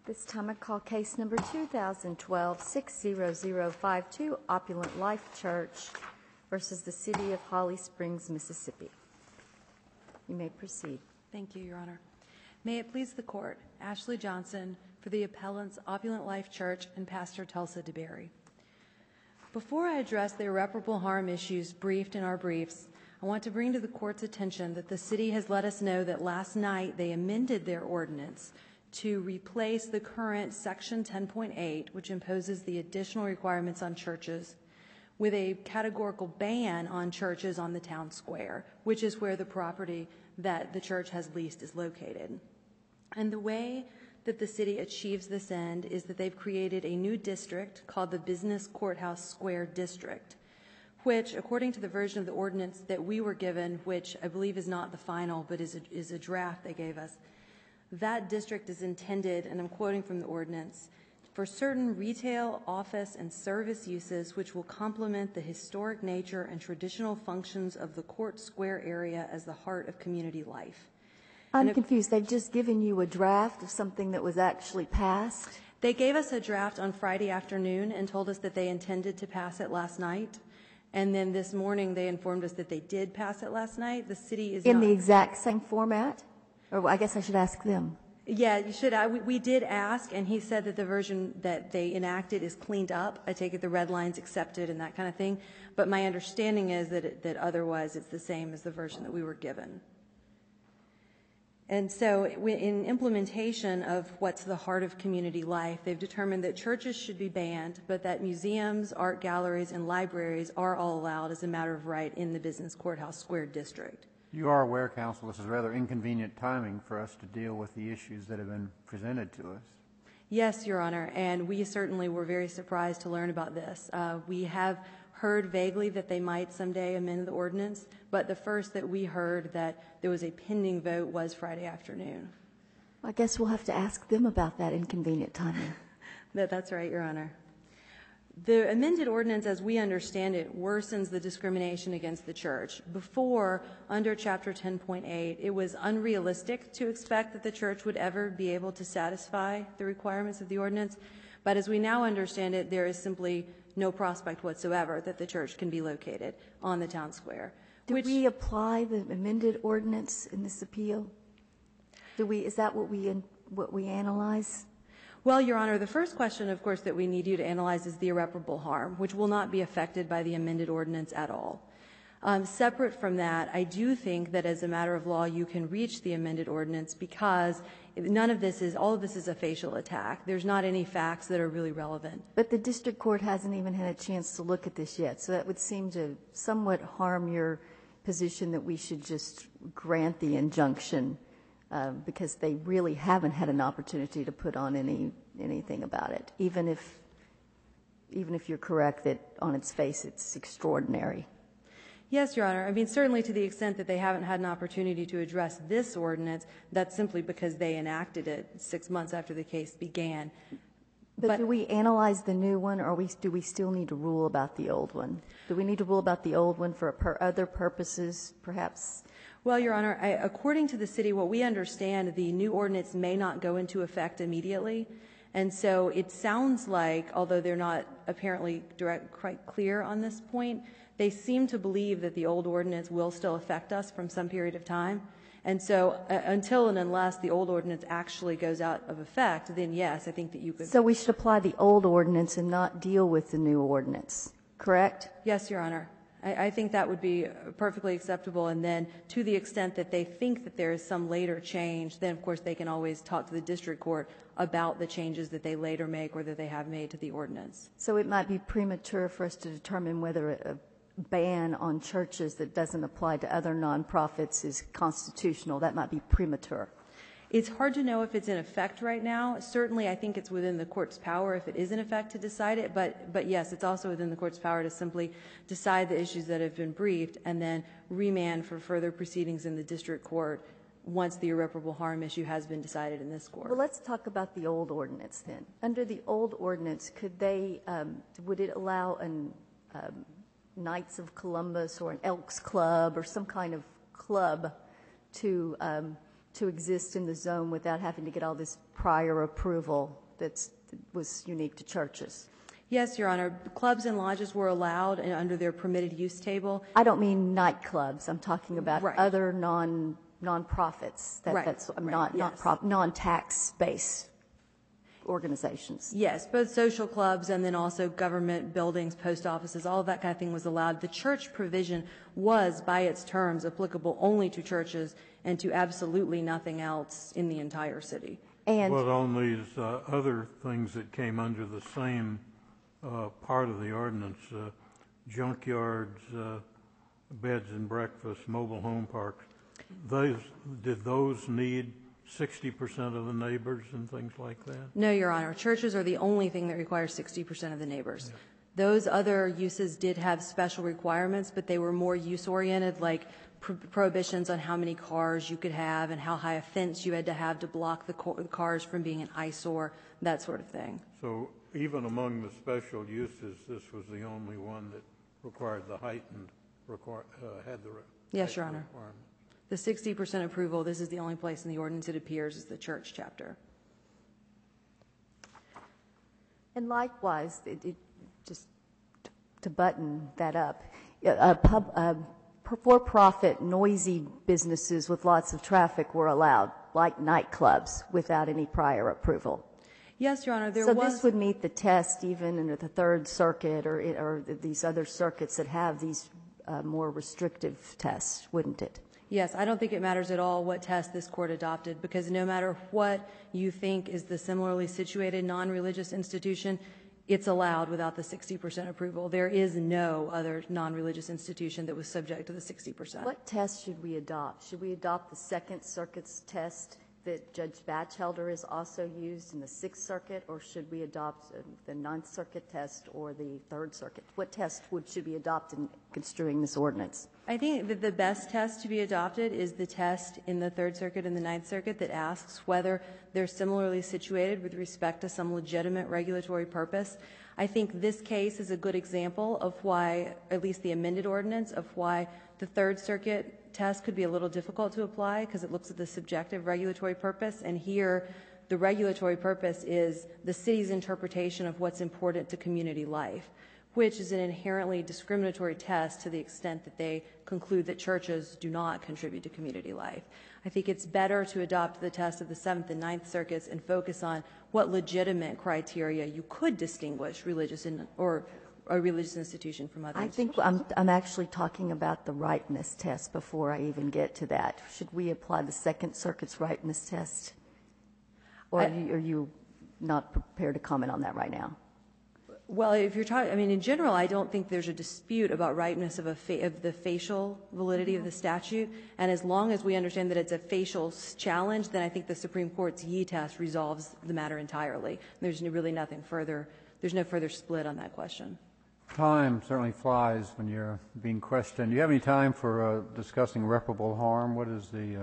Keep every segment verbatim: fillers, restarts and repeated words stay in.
This time I call case number two thousand twelve dash six zero zero five two, Opulent Life Church versus the City of Holly Springs, Mississippi. You may proceed. Thank you, Your Honor. May it please the Court, Ashley Johnson for the appellants Opulent Life Church and Pastor Tulsa DeBerry. Before I address the irreparable harm issues briefed in our briefs, I want to bring to the Court's attention that the City has let us know that last night they amended their ordinance to replace the current Section ten point eight, which imposes the additional requirements on churches, with a categorical ban on churches on the town square, which is where the property that the church has leased is located. And the way that the city achieves this end is that they've created a new district called the Business Courthouse Square District, which, according to the version of the ordinance that we were given, which I believe is not the final but is a, is a draft they gave us, that district is intended, and I'm quoting from the ordinance, for certain retail, office, and service uses which will complement the historic nature and traditional functions of the court square area as the heart of community life. I'm and confused. They've just given you a draft of something that was actually passed? They gave us a draft on Friday afternoon and told us that they intended to pass it last night. And then this morning they informed us that they did pass it last night. The city is in not, the exact same format? Or I guess I should ask them. Yeah, you should. I, we, we did ask, and he said that the version that they enacted is cleaned up. I take it the red lines accepted and that kind of thing. But my understanding is that it, that otherwise it's the same as the version that we were given. And so in implementation of what's the heart of community life, they've determined that churches should be banned, but that museums, art galleries, and libraries are all allowed as a matter of right in the Business Courthouse Square District. You are aware, Counsel, this is rather inconvenient timing for us to deal with the issues that have been presented to us. Yes, Your Honor, and we certainly were very surprised to learn about this. Uh, we have heard vaguely that they might someday amend the ordinance, but the first that we heard that there was a pending vote was Friday afternoon. I guess we'll have to ask them about that inconvenient timing. that, that's right, Your Honor. The amended ordinance, as we understand it, worsens the discrimination against the church. Before, under Chapter ten point eight, it was unrealistic to expect that the church would ever be able to satisfy the requirements of the ordinance. But as we now understand it, there is simply no prospect whatsoever that the church can be located on the town square. Do which, we apply the amended ordinance in this appeal? Do we? Is that what we what we analyze? Well, Your Honor, the first question, of course, that we need you to analyze is the irreparable harm, which will not be affected by the amended ordinance at all. Um, separate from that, I do think that as a matter of law, you can reach the amended ordinance because none of this is, all of this is a facial attack. There's not any facts that are really relevant. But the district court hasn't even had a chance to look at this yet, so that would seem to somewhat harm your position that we should just grant the injunction uh, because they really haven't had an opportunity to put on any anything about it, even if even if you're correct that on its face it's extraordinary. Yes, Your Honor. I mean, certainly to the extent that they haven't had an opportunity to address this ordinance, that's simply because they enacted it six months after the case began. But, but do we analyze the new one, or we, do we still need to rule about the old one? Do we need to rule about the old one for per other purposes, perhaps? Well, Your Honor, I, according to the city, what we understand, the new ordinance may not go into effect immediately. And so it sounds like, although they're not apparently direct, quite clear on this point, they seem to believe that the old ordinance will still affect us from some period of time. And so uh, until and unless the old ordinance actually goes out of effect, then yes, I think that you could. So we should apply the old ordinance and not deal with the new ordinance, correct? Yes, Your Honor. I, I think that would be perfectly acceptable. And then to the extent that they think that there is some later change, then of course they can always talk to the district court about the changes that they later make or that they have made to the ordinance. So it might be premature for us to determine whether a ban on churches that doesn't apply to other nonprofits is constitutional. That might be premature. It's hard to know if it's in effect right now. Certainly, I think it's within the court's power if it is in effect to decide it, but, but yes, it's also within the court's power to simply decide the issues that have been briefed and then remand for further proceedings in the district court once the irreparable harm issue has been decided in this court. Well, let's talk about the old ordinance then. Under the old ordinance, could they, um, would it allow an um, Knights of Columbus or an Elks Club or some kind of club to um, to exist in the zone without having to get all this prior approval that's, that was unique to churches? Yes, Your Honor. Clubs and lodges were allowed and under their permitted use table. I don't mean nightclubs. I'm talking about Right. other non nonprofits. That, Right, That's right, not not yes. prop, non-tax based organizations. Yes, both social clubs and then also government buildings, post offices, all of that kind of thing was allowed. The church provision was, by its terms, applicable only to churches and to absolutely nothing else in the entire city. And But on these uh, other things that came under the same uh, part of the ordinance, uh, junkyards, uh, beds and breakfast, mobile home parks, those, did those need sixty percent of the neighbors and things like that? No, Your Honor. Churches are the only thing that requires sixty percent of the neighbors. Those other uses did have special requirements, but they were more use-oriented, like pro- prohibitions on how many cars you could have and how high a fence you had to have to block the, co- the cars from being an eyesore, that sort of thing. So even among the special uses, this was the only one that required the heightened, require, uh, had the re- Yes, Your heightened Honor. requirement. The sixty percent approval, this is the only place in the ordinance it appears is the church chapter. And likewise, it, it, just to button that up, uh, pub, uh, for-profit noisy businesses with lots of traffic were allowed, like nightclubs, without any prior approval. Yes, Your Honor, there So was... this would meet the test even under the Third Circuit or, or these other circuits that have these uh, more restrictive tests, wouldn't it? Yes, I don't think it matters at all what test this court adopted, because no matter what you think is the similarly situated non-religious institution, it's allowed without the sixty percent approval. There is no other non-religious institution that was subject to the sixty percent. What test should we adopt? Should we adopt the Second Circuit's test that Judge Batchelder has also used in the Sixth Circuit, or should we adopt uh, the Ninth Circuit test or the Third Circuit? What test would, should we adopt in construing this ordinance? I think that the best test to be adopted is the test in the Third Circuit and the Ninth Circuit that asks whether they're similarly situated with respect to some legitimate regulatory purpose. I think this case is a good example of why, at least the amended ordinance, of why the Third Circuit test could be a little difficult to apply because it looks at the subjective regulatory purpose, and here the regulatory purpose is the city's interpretation of what's important to community life, which is an inherently discriminatory test to the extent that they conclude that churches do not contribute to community life. I think it's better to adopt the test of the Seventh and Ninth Circuits and focus on what legitimate criteria you could distinguish religious in, or a religious institution from others. I think I'm, I'm actually talking about the ripeness test before I even get to that. Should we apply the Second Circuit's ripeness test? Or I- are, you, are you not prepared to comment on that right now? Well, if you're talking, I mean, in general, I don't think there's a dispute about ripeness of, a fa- of the facial validity of the statute. And as long as we understand that it's a facial s- challenge, then I think the Supreme Court's Yee test resolves the matter entirely. There's really nothing further, there's no further split on that question. Time certainly flies when you're being questioned. Do you have any time for uh, discussing irreparable harm? What is the,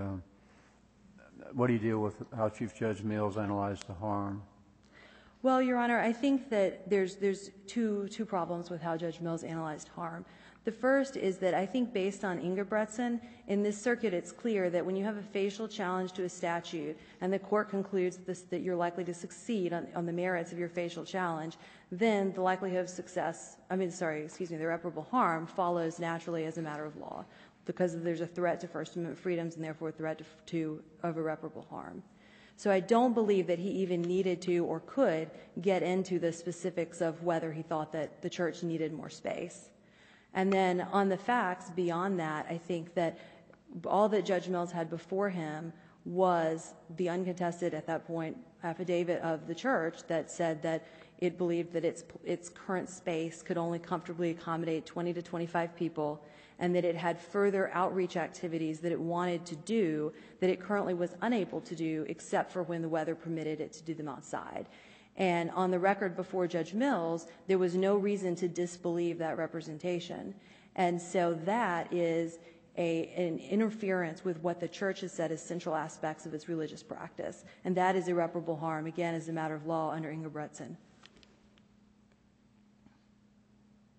uh, what do you deal with how Chief Judge Mills analyzed the harm? Well, Your Honor, I think that there's there's two two problems with how Judge Mills analyzed harm. The first is that I think based on Ingebretson, in this circuit it's clear that when you have a facial challenge to a statute and the court concludes this, that you're likely to succeed on, on the merits of your facial challenge, then the likelihood of success, I mean, sorry, excuse me, the irreparable harm follows naturally as a matter of law because there's a threat to First Amendment freedoms and therefore a threat to, to of irreparable harm. So I don't believe that he even needed to or could get into the specifics of whether he thought that the church needed more space. And then on the facts beyond that, I think that all that Judge Mills had before him was the uncontested, at that point, affidavit of the church that said that it believed that its its current space could only comfortably accommodate twenty to twenty-five people, and that it had further outreach activities that it wanted to do that it currently was unable to do except for when the weather permitted it to do them outside. And on the record before Judge Mills, there was no reason to disbelieve that representation. And so that is a, an interference with what the church has said as central aspects of its religious practice. And that is irreparable harm, again, as a matter of law under Ingebretson.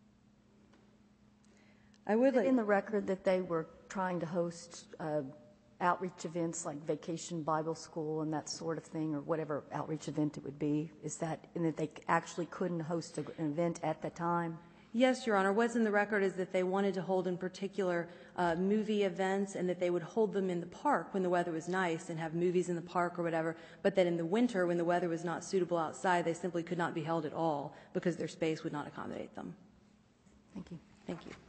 I would like... In the record that they were trying to host uh, outreach events like Vacation Bible School and that sort of thing, or whatever outreach event it would be? Is that, and that they actually couldn't host a, an event at the time? Yes, Your Honor. What's in the record is that they wanted to hold in particular uh, movie events, and that they would hold them in the park when the weather was nice and have movies in the park or whatever, but that in the winter when the weather was not suitable outside, they simply could not be held at all because their space would not accommodate them. Thank you. Thank you.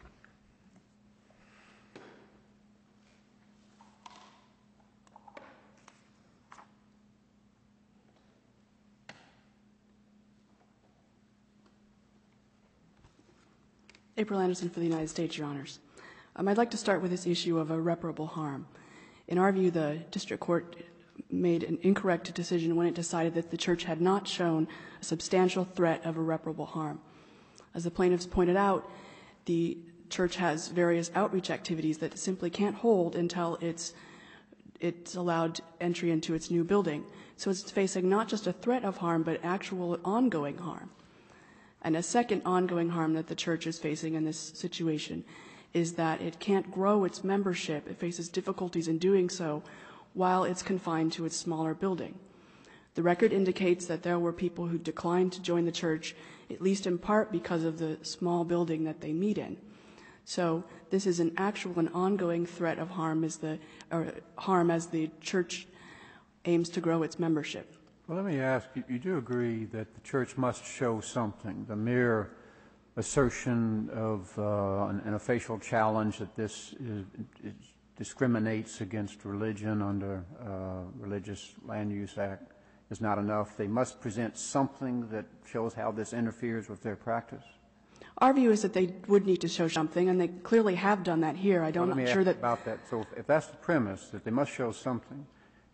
April Anderson for the United States, Your Honors. Um, I'd like to start with this issue of irreparable harm. In our view, the district court made an incorrect decision when it decided that the church had not shown a substantial threat of irreparable harm. As the plaintiffs pointed out, the church has various outreach activities that simply can't hold until it's, it's allowed entry into its new building. So it's facing not just a threat of harm, but actual ongoing harm. And a second ongoing harm that the church is facing in this situation is that it can't grow its membership. It faces difficulties in doing so while it's confined to its smaller building. The record indicates that there were people who declined to join the church, at least in part because of the small building that they meet in. So this is an actual and ongoing threat of harm as the, or harm as the church aims to grow its membership. Well, let me ask you, you do agree that the church must show something. The mere assertion of uh, an, an official challenge that this is, is discriminates against religion under uh, Religious Land Use Act is not enough. They must present something that shows how this interferes with their practice. Our view is that they would need to show something, and they clearly have done that here. I don't well, let me sure ask that about that. So if, if that's the premise, that they must show something,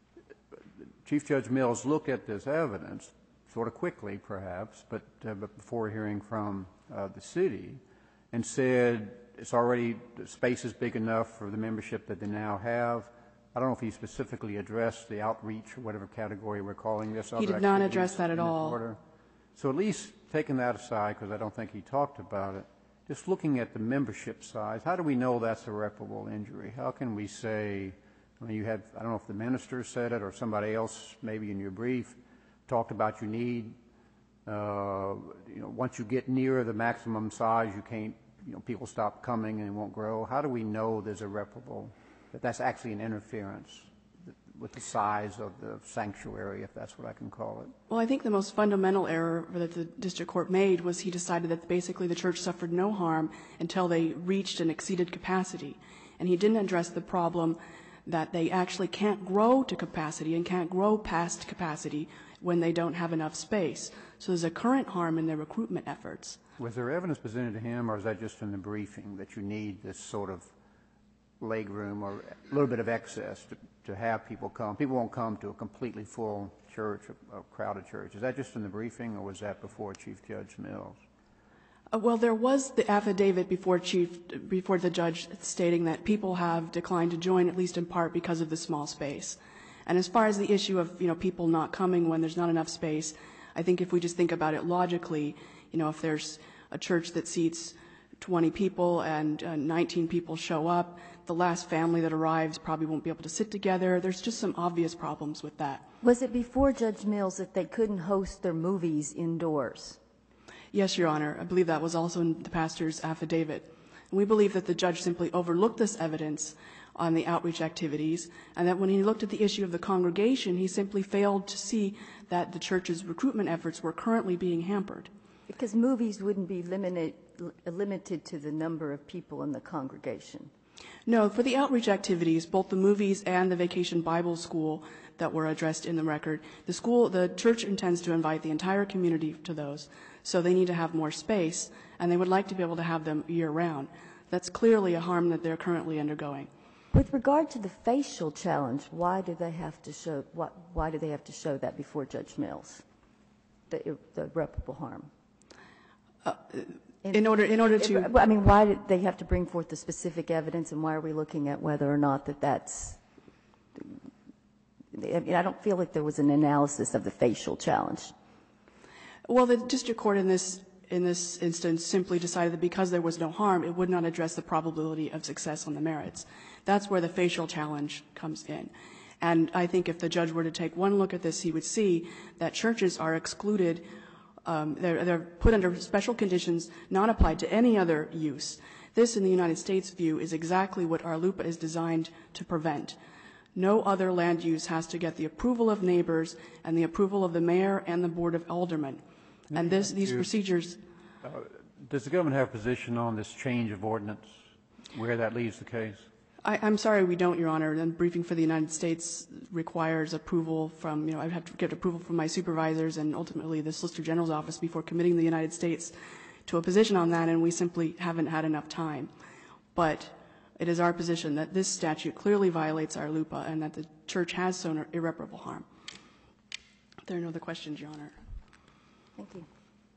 Chief Judge Mills looked at this evidence sort of quickly, perhaps, but, uh, but before hearing from uh, the city, and said it's already, the space is big enough for the membership that they now have. I don't know if he specifically addressed the outreach or whatever category we're calling this. he did not address that at all. Order. So at least taking that aside, because I don't think he talked about it, just looking at the membership size, how do we know that's irreparable injury? How can we say, I mean, you had, I don't know if the minister said it or somebody else maybe in your brief talked about you need, uh, you know, once you get near the maximum size, you can't, you know, people stop coming and it won't grow. How do we know there's irreparable, that that's actually an interference with the size of the sanctuary, if that's what I can call it? Well, I think the most fundamental error that the district court made was he decided that basically the church suffered no harm until they reached and exceeded capacity. And he didn't address the problem that they actually can't grow to capacity and can't grow past capacity when they don't have enough space. So there's a current harm in their recruitment efforts. Was there evidence presented to him, or is that just in the briefing, that you need this sort of leg room or a little bit of excess to, to have people come? People won't come to a completely full church, a, a crowded church. Is that just in the briefing, or was that before Chief Judge Mills? Uh, well, there was the affidavit before Chief, before the judge stating that people have declined to join, at least in part because of the small space. And as far as the issue of, you know, people not coming when there's not enough space, I think if we just think about it logically, you know, if there's a church that seats twenty people and uh, nineteen people show up, the last family that arrives probably won't be able to sit together. There's just some obvious problems with that. Was it before Judge Mills that they couldn't host their movies indoors? Yes, Your Honor. I believe that was also in the pastor's affidavit. And we believe that the judge simply overlooked this evidence on the outreach activities, and that when he looked at the issue of the congregation, he simply failed to see that the church's recruitment efforts were currently being hampered. Because movies wouldn't be limited, limited to the number of people in the congregation. No, for the outreach activities, both the movies and the Vacation Bible School that were addressed in the record, the school, the church intends to invite the entire community to those, so they need to have more space, and they would like to be able to have them year-round. That's clearly a harm that they're currently undergoing. With regard to the facial challenge, why do they have to show what? Why do they have to show that before Judge Mills, the, the irreparable harm? Uh, in order, in order to, I mean, why did they have to bring forth the specific evidence, and why are we looking at whether or not that that's? I mean, I don't feel like there was an analysis of the facial challenge. Well, the district court in this in this instance, simply decided that because there was no harm, it would not address the probability of success on the merits. That's where the facial challenge comes in. And I think if the judge were to take one look at this, he would see that churches are excluded, um, they're, they're put under special conditions not applied to any other use. This, in the United States view, is exactly what our LUPA is designed to prevent. No other land use has to get the approval of neighbors and the approval of the mayor and the board of aldermen. And this, these You- procedures, Uh, Does the government have a position on this change of ordinance, where that leaves the case? I, I'm sorry we don't, Your Honor. And briefing for the United States requires approval from, you know, I've had to get approval from my supervisors and ultimately the Solicitor General's office before committing the United States to a position on that, and we simply haven't had enough time. But it is our position that this statute clearly violates our LUPA and that the church has shown irreparable harm. If there are no other questions, Your Honor. Thank you.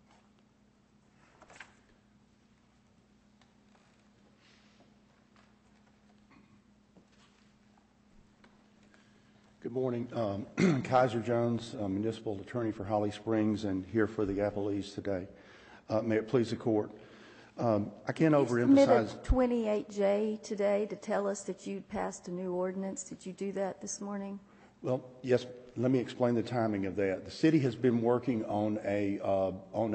Good morning. Um, Kaiser Jones, uh, Municipal Attorney for Holly Springs, and here for the appellees today. Uh, may it please the Court. Um, I can't You submitted overemphasize. twenty-eight J today to tell us that you'd passed a new ordinance. Did you do that this morning? Well, yes. Let me explain the timing of that. The city has been working on a uh, on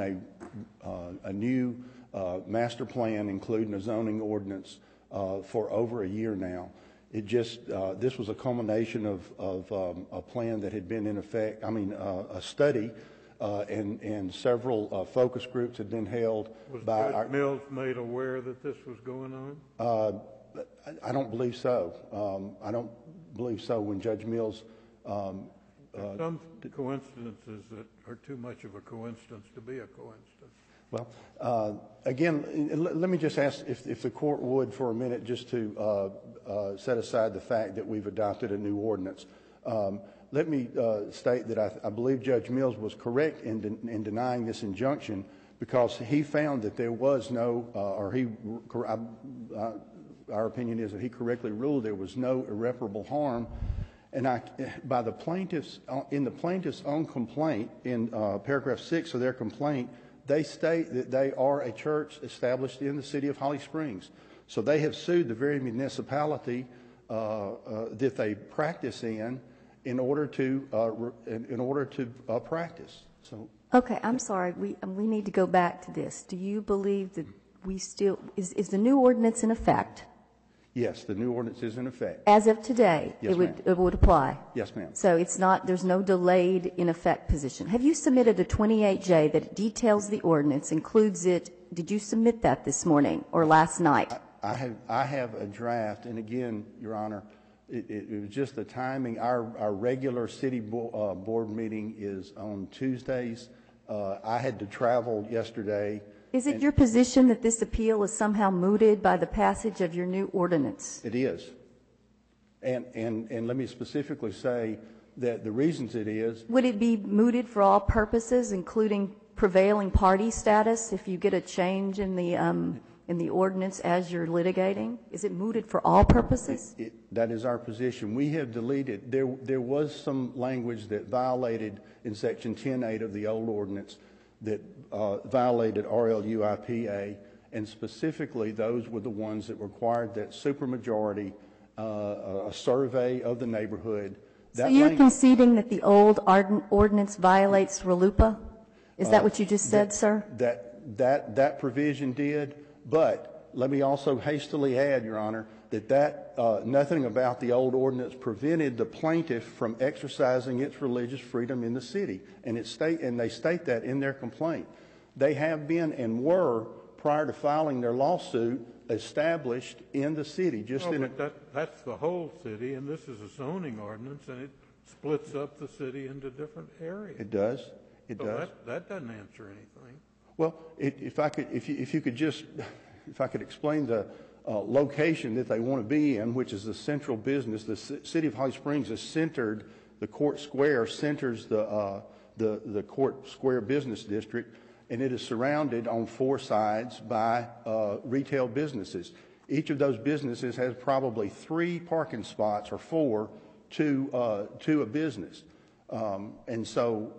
a uh, a new uh, master plan, including a zoning ordinance, uh, for over a year now. It just uh, this was a culmination of of um, a plan that had been in effect. I mean, uh, a study, uh, and and several uh, focus groups had been held Was by Judge our, Mills made aware that this was going on? Uh, I I don't believe so. Um, I don't believe so. When Judge Mills. Um, There's some coincidences that are too much of a coincidence to be a coincidence. Well, uh, again, let, let me just ask if, if the court would for a minute just to uh, uh, set aside the fact that we've adopted a new ordinance. Um, let me uh, state that I, I believe Judge Mills was correct in, de- in denying this injunction because he found that there was no, uh, or he, uh, uh, our opinion is that he correctly ruled there was no irreparable harm. And I, by the plaintiffs, in the plaintiff's own complaint, in uh, paragraph six of their complaint, they state that they are a church established in the city of Holly Springs. So they have sued the very municipality uh, uh, that they practice in, in order to uh, re- in, in order to uh, practice. So. Okay, I'm sorry. We um, we need to go back to this. Do you believe that we still is is the new ordinance in effect? Yes, the new ordinance is in effect. As of today, Yes, it would ma'am. it would apply. Yes, ma'am. So it's not, there's no delayed in effect position. Have you submitted a twenty-eight J that details the ordinance, includes it? Did you submit that this morning or last night? I have I have a draft, and again, Your Honor, it, it, it was just the timing. Our our regular city bo- uh, board meeting is on Tuesdays. Uh, I had to travel yesterday. Is it your position that this appeal is somehow mooted by the passage of your new ordinance? It is. And, and, and let me specifically say that the reasons it is, Would it be mooted for all purposes, including prevailing party status, if you get a change in the, um, in the ordinance as you're litigating? Is it mooted for all purposes? it, that is our position. We have deleted, there, there was some language that violated in section ten eight of the old ordinance that uh, violated R L U I P A, and specifically those were the ones that required that supermajority, uh, a survey of the neighborhood. So That you're lang- conceding that the old ard- ordinance violates RLUIPA? Is that what you just said, that, sir? That, that, that provision did, but let me also hastily add, Your Honor, that that, uh, nothing about the old ordinance prevented the plaintiff from exercising its religious freedom in the city. And it state, and they state that in their complaint. They have been and were, prior to filing their lawsuit, established in the city, just No, in a, but that, that's the whole city, and this is a zoning ordinance, and it splits up the city into different areas. it does, it So does. that, that doesn't answer anything. Well, it, if I could, if you, if you could just, if I could explain the uh, location that they want to be in, which is the central business. The c- city of Holly Springs is centered. The Court Square centers the uh, the the Court Square business district, and it is surrounded on four sides by uh, retail businesses. Each of those businesses has probably three parking spots or four to uh, to a business. Um, and so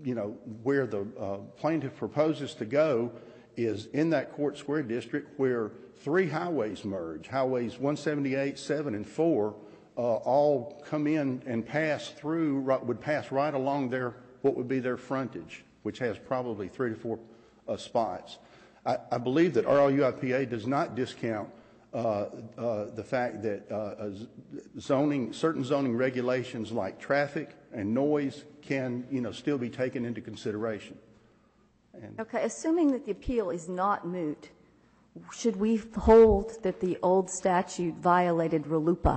you know, where the uh, plaintiff proposes to go is in that Court Square district where three highways merge. Highways one seventy-eight, seven, and four uh, all come in and pass through, right, would pass right along their, what would be their frontage, which has probably three to four uh, spots. I, I believe that R L U I P A does not discount uh, uh, the fact that uh, zoning, certain zoning regulations like traffic and noise can, you know, still be taken into consideration. And Okay, assuming that the appeal is not moot, should we hold that the old statute violated RLUIPA?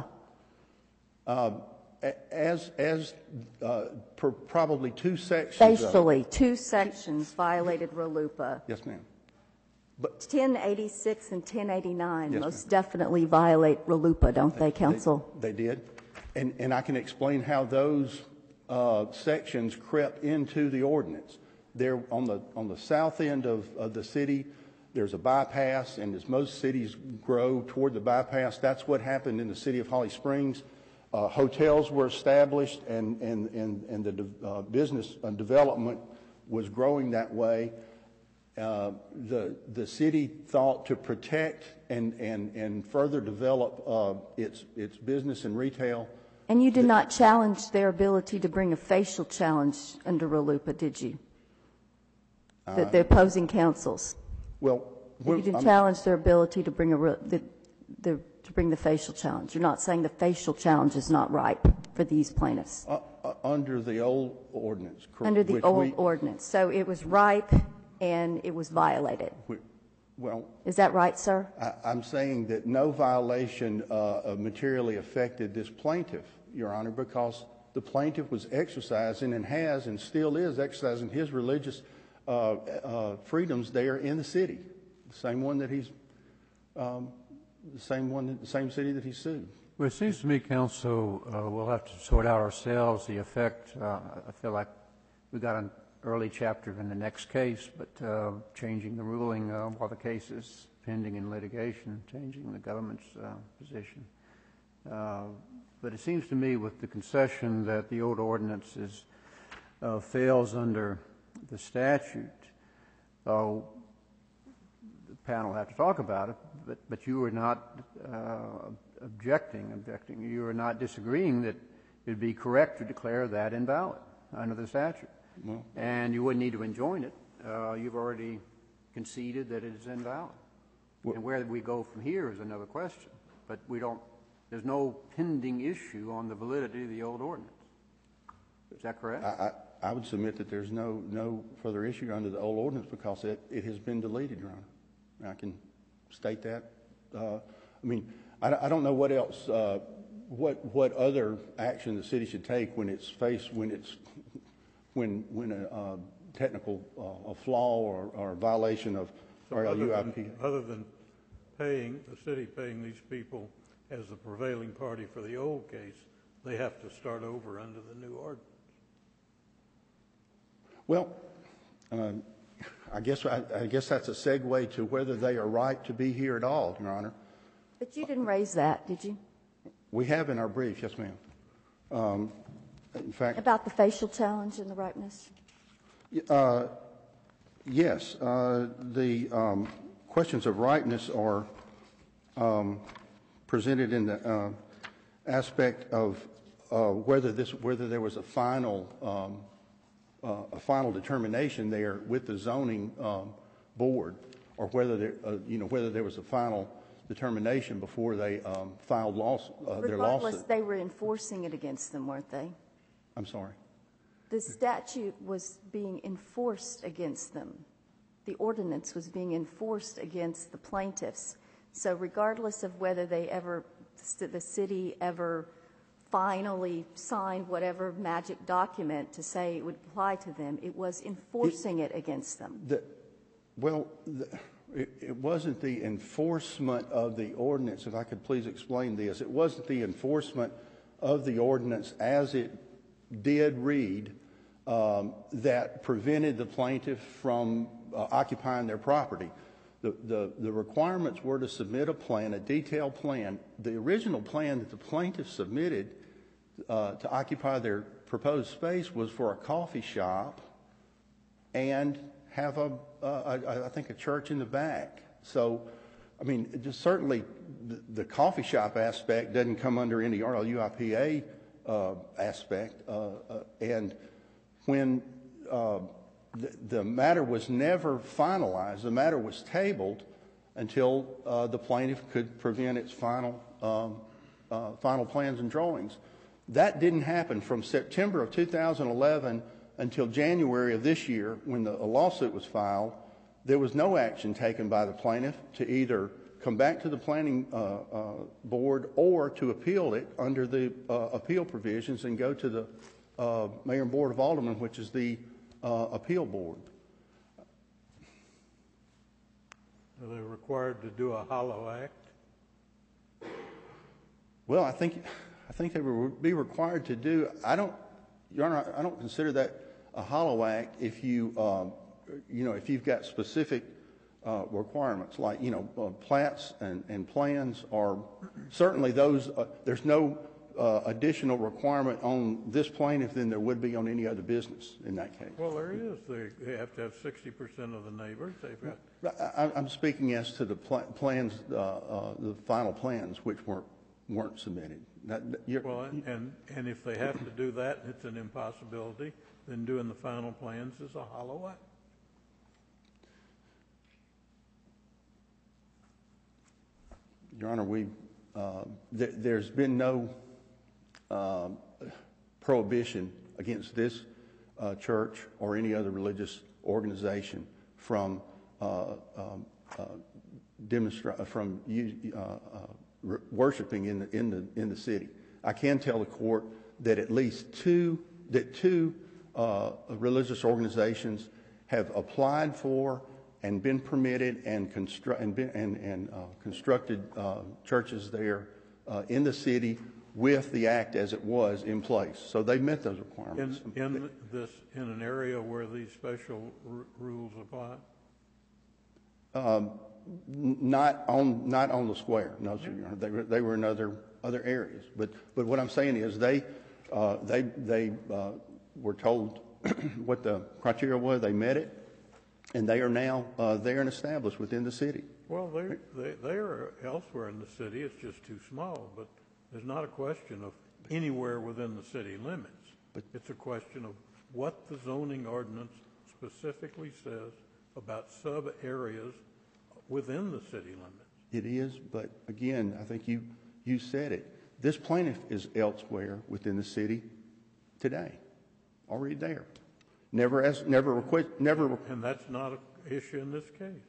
Um, as as uh, per probably two sections. Facially, two sections violated RLUIPA. Yes, ma'am. ten eighty-six and ten eighty-nine Yes, most ma'am. definitely violate RLUIPA, don't they, counsel? They, they did, and and I can explain how those uh, sections crept into the ordinance. There on the on the south end of, of the city, there's a bypass, and as most cities grow toward the bypass, that's what happened in the city of Holly Springs. Uh, hotels were established, and and and and the de- uh, business uh, development was growing that way. Uh, the the city thought to protect and and and further develop uh, its its business and retail. And you did not challenge their ability to bring a facial challenge under RLUIPA, did you? The, the opposing counsels. Well, You didn't I'm- challenge their ability to bring a re- the, the to bring the facial challenge. You're not saying the facial challenge is not ripe for these plaintiffs uh, uh, under the old ordinance. cor- under the which old we- ordinance. So it was ripe and it was violated. we- Well, Is that right, sir? I, I'm saying that no violation uh, uh, materially affected this plaintiff, Your Honor, because the plaintiff was exercising and has and still is exercising his religious uh, uh, freedoms there in the city, the same one that he's, um, the same one, the same city that he sued. Well, it seems to me, counsel, uh, we'll have to sort out ourselves the effect. Uh, I feel like we got an early chapter in the next case, but uh, changing the ruling uh, while the case is pending in litigation, changing the government's uh, position. Uh, but it seems to me with the concession that the old ordinance is, uh, fails under the statute, uh, the panel will have to talk about it, but, but you are not uh, objecting, objecting. You are not disagreeing that it would be correct to declare that invalid under the statute. Well, And you wouldn't need to enjoin it. Uh, you've already conceded that it is invalid. Well, and where we go from here is another question. But we don't, there's no pending issue on the validity of the old ordinance. Is that correct? I, I, I would submit that there's no no further issue under the old ordinance because it, it has been deleted, Your Honor. I can state that. Uh, I mean, I, I don't know what else, uh, what what other action the city should take when it's faced, when it's when when a uh, technical uh, a flaw or, or a violation of So R L other U I than- P A. Other than paying, the city paying these people as the prevailing party for the old case, they have to start over under the new ordinance. Well, um, I guess I, I guess that's a segue to whether they are right to be here at all, Your Honor. But you didn't raise that, did you? We have in our brief, yes, ma'am. Um, in fact, About the facial challenge and the ripeness? uh, yes, uh, the um, questions of ripeness are um, presented in the uh, aspect of uh, whether this whether there was a final um, uh, a final determination there with the zoning um, board, or whether there uh, you know whether there was a final determination before they um, filed loss, uh, their Regardless, lawsuit. they were enforcing it against them, weren't they? I'm sorry. The statute was being enforced against them. The ordinance was being enforced against the plaintiffs. So regardless of whether they ever, the city ever finally signed whatever magic document to say it would apply to them, it was enforcing it, it against them. The, well, the, it, it wasn't the enforcement of the ordinance, if I could please explain this. It wasn't the enforcement of the ordinance as it did read um, that prevented the plaintiff from uh, occupying their property. The, the, the requirements were to submit a plan, a detailed plan. The original plan that the plaintiff submitted uh, to occupy their proposed space was for a coffee shop and have a, uh, a, I think, a church in the back. So, I mean, just certainly the, the coffee shop aspect doesn't come under any R L U I P A uh, aspect. Uh, uh, and when uh, the, the matter was never finalized, the matter was tabled until uh, the plaintiff could present its final, um, uh, final plans and drawings. That didn't happen from September of two thousand eleven until January of this year, when the, a lawsuit was filed. There was no action taken by the plaintiff to either come back to the planning uh, uh, board or to appeal it under the uh, appeal provisions and go to the uh, Mayor and Board of Aldermen, which is the uh, appeal board. Are they required to do a hollow act? Well, I think I think they would be required to do. I don't, Your Honor, I don't consider that a hollow act if you, um, you know, if you've got specific uh, requirements like, you know, uh, plats and, and plans are certainly those. Uh, there's no uh, additional requirement on this plaintiff than there would be on any other business in that case. Well, there is. They, they have to have sixty percent of the neighbors. They've got. I, I'm speaking as to the pl plans, uh, uh, the final plans, which weren't weren't submitted. That, well, and and if they have to do that, it's an impossibility. Then doing the final plans is a hollow act. Your Honor, we uh, th there's been no uh, prohibition against this uh, church or any other religious organization from uh, um, uh, demonstra from uh, uh, worshiping in the in the in the city. I can tell the court that at least two that two uh, religious organizations have applied for and been permitted and construct and been and, and uh, constructed uh, churches there uh, in the city with the act as it was in place. So they met those requirements. In, in this in an area where these special r rules apply. Um, not on not on the square. No, sir, Your Honor. They were they were in other other areas. But but what I'm saying is they uh, they they uh, were told what the criteria was. They met it. And they are now uh, there and established within the city. Well, they, they, they are elsewhere in the city. It's just too small. But there's not a question of anywhere within the city limits. But it's a question of what the zoning ordinance specifically says about sub-areas within the city limits. It is, but again, I think you, you said it. This plaintiff is elsewhere within the city today, already there. Never as never request never. And that's not an issue in this case.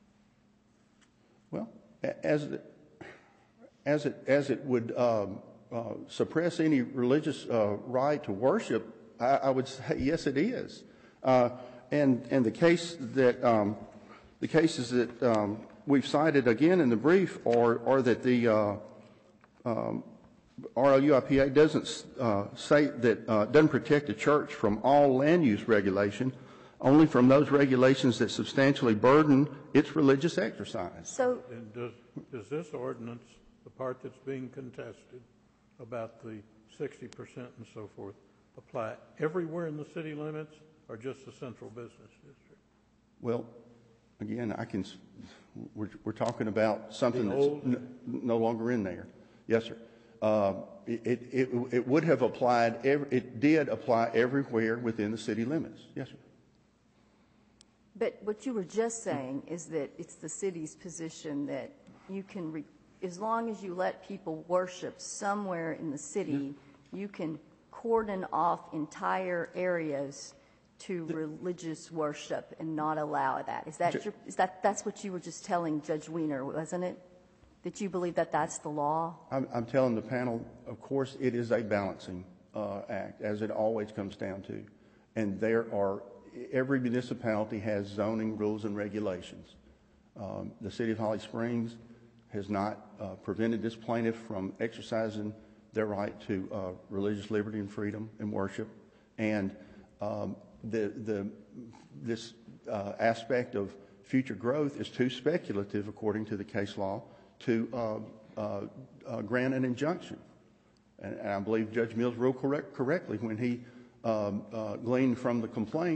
Well, as the, as it as it would um, uh, suppress any religious uh, right to worship, I, I would say yes, it is. Uh, and and the case that um, the cases that um, we've cited again in the brief are are that the uh, um, R L U I P A doesn't uh, say that uh, doesn't protect the church from all land use regulation, only from those regulations that substantially burden its religious exercise. So, and does, does this ordinance, the part that's being contested about the sixty percent and so forth, apply everywhere in the city limits or just the central business district? Well, again, I can. We're, we're talking about something The that's old- n no longer in there. Yes, sir. Uh, it, it, it would have applied, every, it did apply everywhere within the city limits. Yes, sir. but what you were just saying is that it's the city's position that you can, re as long as you let people worship somewhere in the city, you can cordon off entire areas to religious worship and not allow that. Is that your, is that, that's what you were just telling Judge Wiener, wasn't it? That you believe that that's the law? I'm, I'm telling the panel, of course, it is a balancing uh, act, as it always comes down to. And there are, every municipality has zoning rules and regulations. Um, the city of Holly Springs has not uh, prevented this plaintiff from exercising their right to uh, religious liberty and freedom and worship. And um, the, the, this uh, aspect of future growth is too speculative, according to the case law, to uh, uh, uh, grant an injunction. And, and I believe Judge Mills ruled correct, correctly when he um, uh, gleaned from the complaint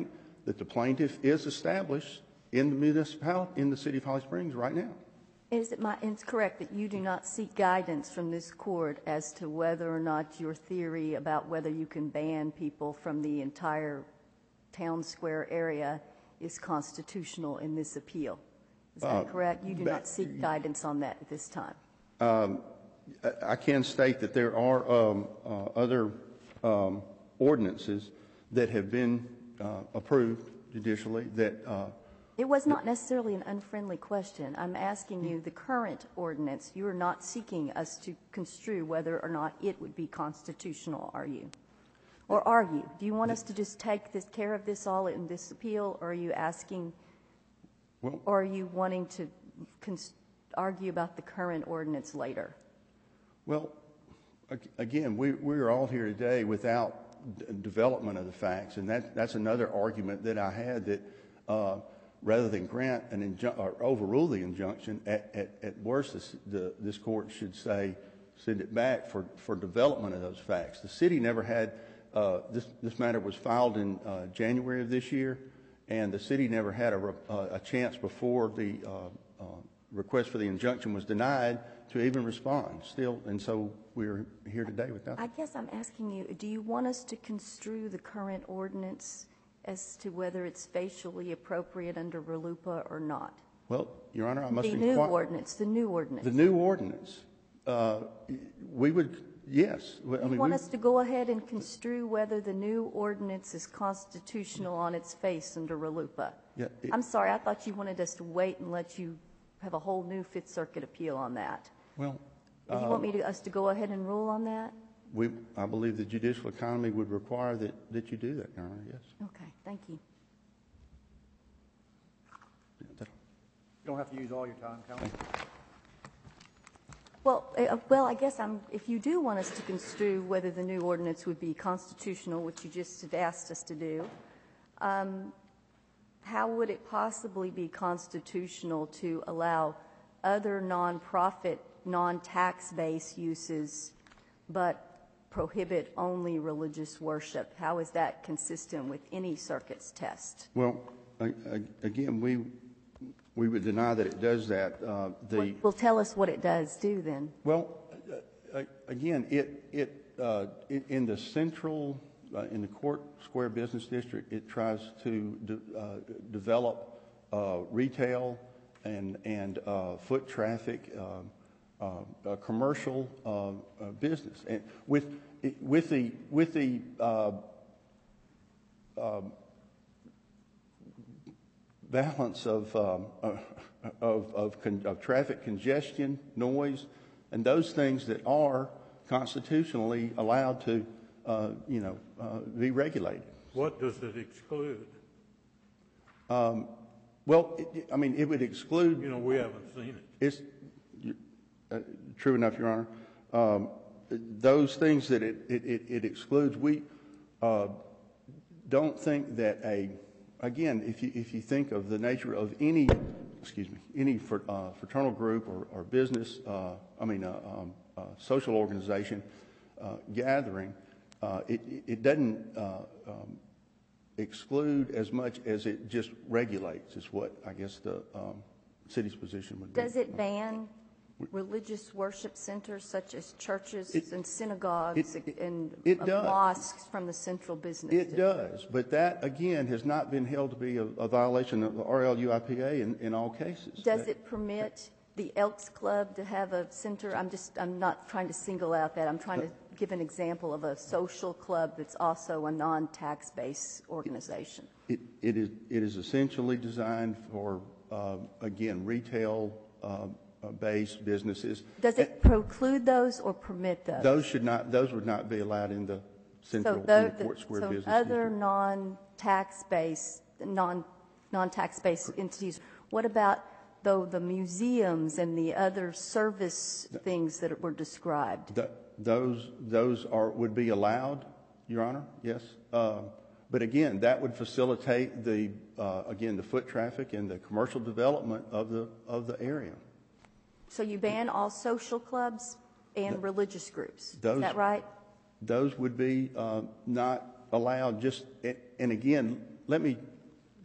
that the plaintiff is established in the municipality, in the city of Holly Springs right now. Is it my, it's correct that you do not seek guidance from this court as to whether or not your theory about whether you can ban people from the entire town square area is constitutional in this appeal? Is that Uh, correct? You do ba- not seek guidance on that at this time? Um, I I can state that there are um, uh, other um, ordinances that have been uh, approved judicially that uh, It was not necessarily an unfriendly question. I'm asking you, the current ordinance, you are not seeking us to construe whether or not it would be constitutional, are you? Or are you? Do you want us to just take this, care of this all in this appeal, or are you asking, Well- or are you wanting to cons- argue about the current ordinance later? Well, ag- again, we, we're all here today without d- development of the facts, and that, that's another argument that I had, that uh, rather than grant an injun- or overrule the injunction, at, at, at worst, this, the, this court should say, send it back for, for development of those facts. The city never had, uh, this, this matter was filed in uh, January of this year, and the city never had a, re- uh, a chance before the uh, uh, request for the injunction was denied to even respond still, and so we're here today without I that. guess I'm asking you, do you want us to construe the current ordinance as to whether it's facially appropriate under RLUIPA or not? Well, Your Honor, I must The new inquire. ordinance, the new ordinance. The new ordinance, uh, we would, yes. I You mean, want we- us to go ahead and construe whether the new ordinance is constitutional on its face under RLUIPA? Yeah, it- I'm sorry, I thought you wanted us to wait and let you have a whole new Fifth Circuit appeal on that. Well, Do you want me to, us to go ahead and rule on that? we, I believe the judicial economy would require that, that you do that, Your Honor, yes. Okay, thank you. That- You don't have to use all your time, Counsel. Well, uh, well, I guess I'm, if you do want us to construe whether the new ordinance would be constitutional, which you just have asked us to do, um, how would it possibly be constitutional to allow other nonprofit, non-tax-based uses, but prohibit only religious worship? How is that consistent with any circuit's test? Well, a- a- again, we, we would deny that it does that. Uh, The, Well, tell us what it does do then. well, uh, uh, again, it, it, uh, in in the central, uh, in the Court Square Business District, it tries to de- uh, develop uh, retail and, and uh, foot traffic, uh, uh, uh, commercial uh, uh, business. And with, with the, with the uh, um, balance of, um, uh, of, of, con- of traffic congestion, noise, and those things that are constitutionally allowed to, uh, you know, uh, be regulated. What does it exclude? Um, well, it, it- I mean, it would exclude. You know, we haven't seen it. It's you- uh, true enough, Your Honor. Um, those things that it, it, it, it excludes, we uh, don't think that a, again, if you, if you think of the nature of any, excuse me, any fr- uh, fraternal group or, or business, uh, I mean, uh, um, uh, social organization uh, gathering, uh, it, it- it doesn't uh, um, exclude as much as it just regulates, is what I guess the um, city's position would be. Does it ban religious worship centers such as churches It- and synagogues it- it- and it uh, does. mosques from the central business It district? does, but that, again, has not been held to be a, a violation of the R L U I P A in, in all cases. Does That- it permit the Elks Club to have a center? I'm just, I'm not trying to single out that. I'm trying to give an example of a social club that's also a non-tax-based organization. It, it is, it is essentially designed for, uh, again, retail, uh, uh, based businesses. Does it preclude those or permit those? Those should not, those would not be allowed in the central, So in tho- the Court Square so Business other District. non-tax-based, non, non-tax-based entities, what about though the museums and the other service things that were described? Th- Those, those are, would be allowed, Your Honor, yes. Uh, But again, that would facilitate the, uh, again, the foot traffic and the commercial development of the, of the area. So you ban all social clubs and religious groups, is Those- that right? Those would be uh, not allowed just, and again, let me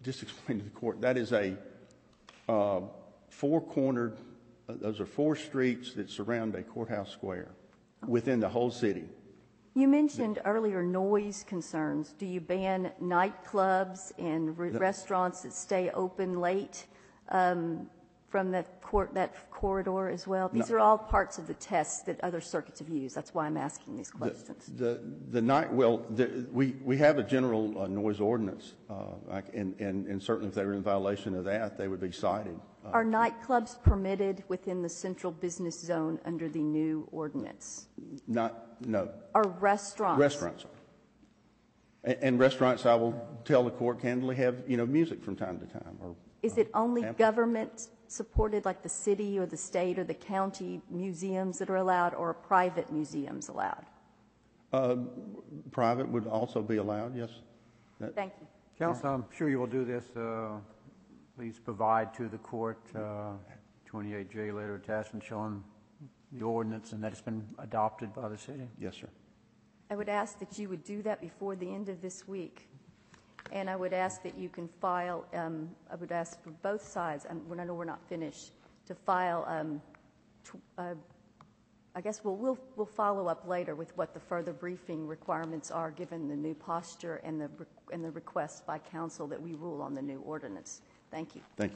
just explain to the court, that is a uh, four-cornered, uh, those are four streets that surround a courthouse square within the whole city. You mentioned earlier noise concerns. Do you ban nightclubs and re- restaurants that stay open late um, from that court that corridor as well? These No. are all parts of the tests that other circuits have used. That's why I'm asking these questions. The, the, the night, well, the, we, we have a general uh, noise ordinance, uh, like, and, and, and certainly if they were in violation of that, they would be cited. Uh, Are nightclubs permitted within the central business zone under the new ordinance? Not, no. Are restaurants? Restaurants are. And, and restaurants, I will tell the court candidly, have, you know, music from time to time. Or, Is it only amp- government supported, like the city or the state or the county museums that are allowed, or are private museums allowed? Uh, private would also be allowed, yes. That- Thank you. Counsel, I'm sure you will do this. Uh, please provide to the court uh, twenty-eight J letter attachment showing the ordinance and that it's been adopted by the city. Yes, sir. I would ask that you would do that before the end of this week. And I would ask that you can file, um, I would ask for both sides, and when I know we're not finished, to file, um, tw- uh, I guess we'll, we'll, we'll follow up later with what the further briefing requirements are given the new posture and the, re- and the request by counsel that we rule on the new ordinance. Thank you. Thank you.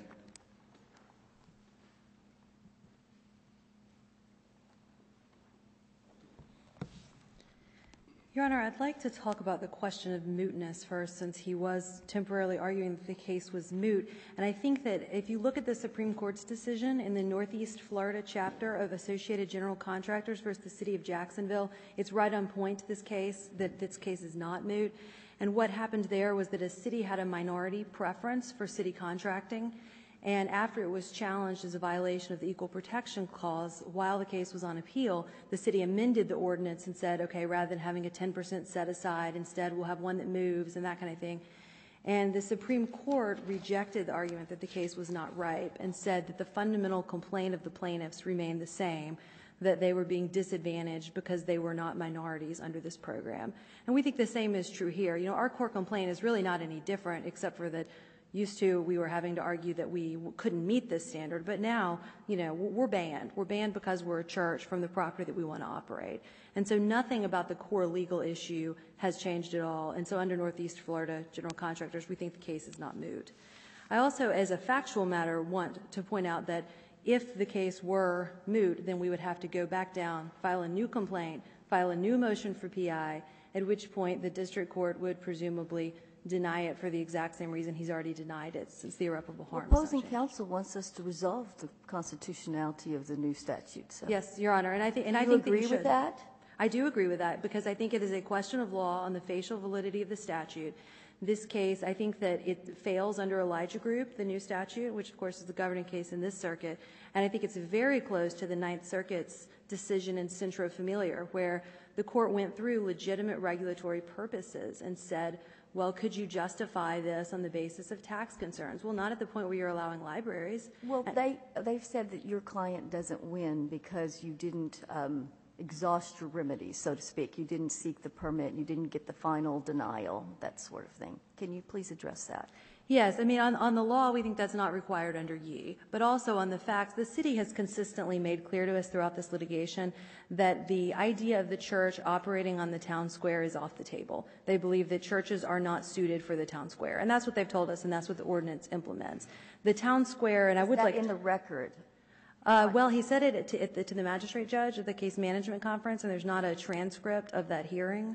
Your Honor, I'd like to talk about the question of mootness first, since he was temporarily arguing that the case was moot. And I think that if you look at the Supreme Court's decision in the Northeast Florida chapter of Associated General Contractors versus the City of Jacksonville, it's right on point to this case, that this case is not moot. And what happened there was that a city had a minority preference for city contracting, and after it was challenged as a violation of the Equal Protection Clause, while the case was on appeal, the city amended the ordinance and said, okay, rather than having a ten percent set aside, instead we'll have one that moves and that kind of thing. And the Supreme Court rejected the argument that the case was not ripe and said that the fundamental complaint of the plaintiffs remained the same, that they were being disadvantaged because they were not minorities under this program. And we think the same is true here. You know, our core complaint is really not any different, except for that used to we were having to argue that we couldn't meet this standard, but now, you know, we're banned. We're banned because we're a church from the property that we want to operate. And so nothing about the core legal issue has changed at all. And so under Northeast Florida General Contractors, we think the case is not moot. I also, as a factual matter, want to point out that if the case were moot, then we would have to go back down, file a new complaint, file a new motion for P I, at which point the district court would presumably deny it for the exact same reason he's already denied it, since the irreparable harm. Well, opposing counsel wants us to resolve the constitutionality of the new statute. So. Yes, Your Honor, and I think and do I you think agree that you with should. that? I do agree with that because I think it is a question of law on the facial validity of the statute. This case, I think that it fails under Elijah Group, the new statute, which of course is the governing case in this circuit, and I think it's very close to the Ninth Circuit's decision in Centro Familiar, where the court went through legitimate regulatory purposes and said, well, could you justify this on the basis of tax concerns? Well, not at the point where you're allowing libraries. Well, they, they've said that your client doesn't win because you didn't um, exhaust your remedies, so to speak. You didn't seek the permit, you didn't get the final denial, that sort of thing. Can you please address that? Yes, I mean, on, on the law, we think that's not required under Yee. But also on the facts, the city has consistently made clear to us throughout this litigation that the idea of the church operating on the town square is off the table. They believe that churches are not suited for the town square. And that's what they've told us, and that's what the ordinance implements. The town square, and I would Is that like in to, the record? Uh, well, he said it to, at the, to the magistrate judge at the case management conference, and there's not a transcript of that hearing.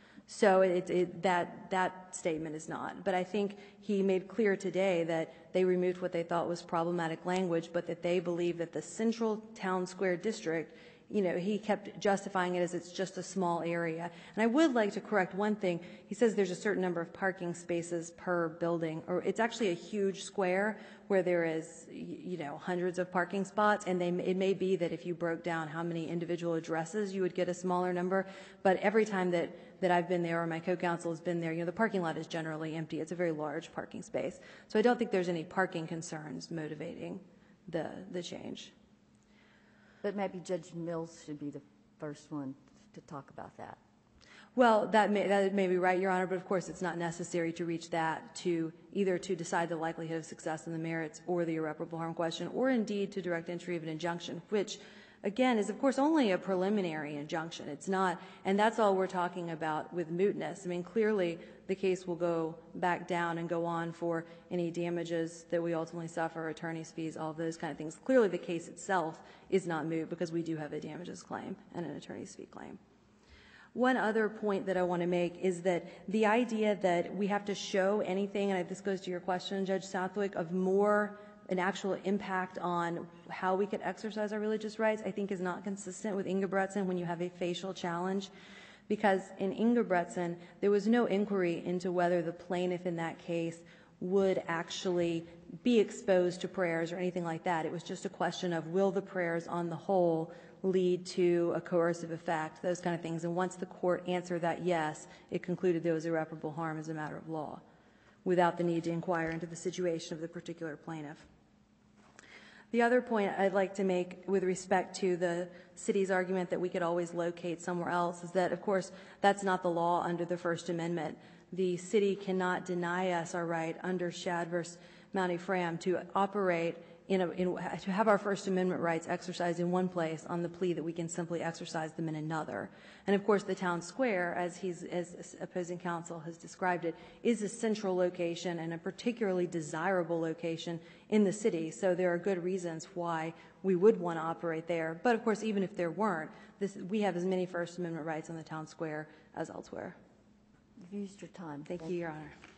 So it, it, that, that statement is not. But I think he made clear today that they removed what they thought was problematic language, but that they believe that the central town square district, you know, he kept justifying it as it's just a small area. And I would like to correct one thing. He says there's a certain number of parking spaces per building, or it's actually a huge square where there is, you know, hundreds of parking spots, and they, it may be that if you broke down how many individual addresses, you would get a smaller number. But every time that, that I've been there or my co-counsel has been there, you know, the parking lot is generally empty. It's a very large parking space. So I don't think there's any parking concerns motivating the, the change. But maybe Judge Mills should be the first one to talk about that. Well, that may, that may be right, Your Honor, but of course it's not necessary to reach that to either to decide the likelihood of success in the merits or the irreparable harm question, or indeed to direct entry of an injunction, which, again, is of course only a preliminary injunction. It's not, and that's all we're talking about with mootness. I mean, clearly the case will go back down and go on for any damages that we ultimately suffer, attorney's fees, all of those kind of things. Clearly the case itself is not moot because we do have a damages claim and an attorney's fee claim. One other point that I want to make is that the idea that we have to show anything, and this goes to your question, Judge Southwick, of more an actual impact on how we could exercise our religious rights, I think is not consistent with Ingebretson when you have a facial challenge. Because in Ingebretson, there was no inquiry into whether the plaintiff in that case would actually be exposed to prayers or anything like that. It was just a question of, will the prayers on the whole lead to a coercive effect, those kind of things. And once the court answered that yes, it concluded there was irreparable harm as a matter of law, without the need to inquire into the situation of the particular plaintiff. The other point I'd like to make with respect to the city's argument that we could always locate somewhere else is that, of course, that's not the law under the First Amendment. The city cannot deny us our right under Shad versus Mount Ephraim to operate in, a, in to have our First Amendment rights exercised in one place on the plea that we can simply exercise them in another. And of course, the town square, as he's as opposing counsel has described it, is a central location and a particularly desirable location in the city. So there are good reasons why we would want to operate there. But of course, even if there weren't, this, we have as many First Amendment rights on the town square as elsewhere. You've used your time. Thank, Thank you, Your Honor.